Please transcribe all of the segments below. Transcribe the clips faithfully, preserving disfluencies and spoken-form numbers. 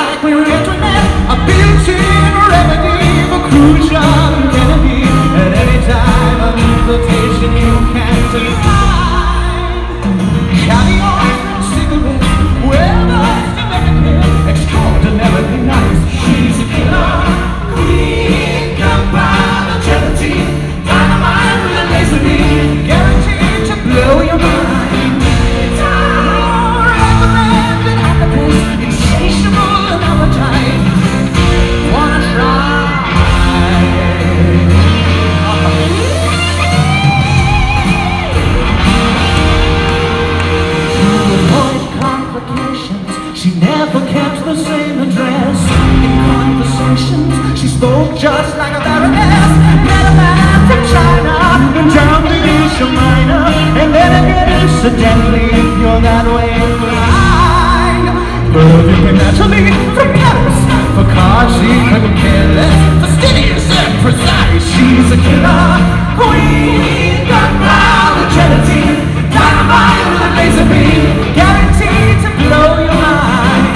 like we were entering men. A built-in remedy for Khrushchev and Kennedy. At any time of invitation you can't deny. Caviar and cigarettes, well-versed American, extraordinarily nice. She's a killer queen, gunpowder and gelatine, dynamite with a laser beam, guaranteed to blow your mind. It's our recommended applicants, insatiable and appetite. Wanna try? She never kept the same address. In conversations, she spoke just like a baroness. Met a man from China and down to Asia Minor, and then again incidentally, if you're that way inclined. Perfect anatomy from Paris, for cars she couldn't care less. Fastidious and precise, she's a killer queen. Gunpowder, gelatine, dynamite with a laser beam, guaranteed to blow your mind.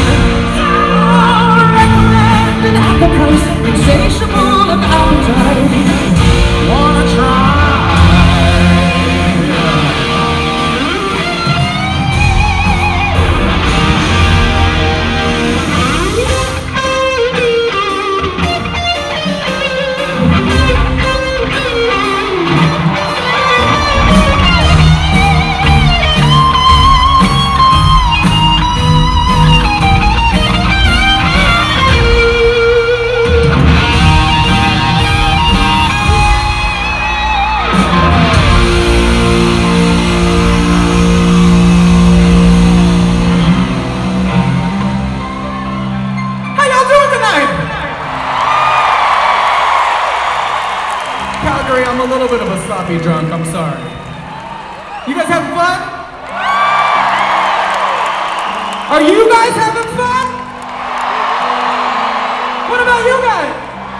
Recommended appetite, insatiable of appetite. Wanna try? I'm a little bit of a sloppy drunk, I'm sorry. You guys having fun? Are you guys having fun? What about you guys?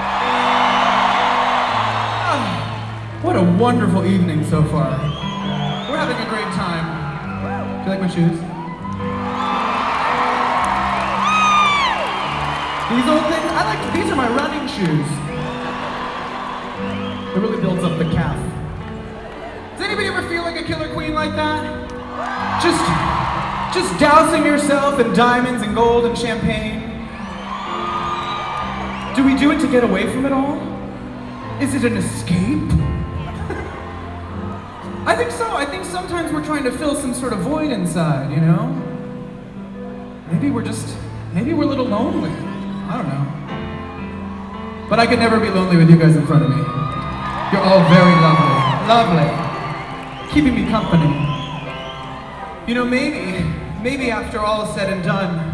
Oh, what a wonderful evening so far. We're having a great time. Do you like my shoes? These old things? I like, these are my running shoes. It really builds up the calf. Does anybody ever feel like a killer queen like that? Just, just dousing yourself in diamonds and gold and champagne? Do we do it to get away from it all? Is it an escape? I think so. I think sometimes we're trying to fill some sort of void inside, you know? Maybe we're just, maybe we're a little lonely. I don't know. But I could never be lonely with you guys in front of me. You're all very lovely, lovely, keeping me company. You know, maybe, maybe after all is said and done,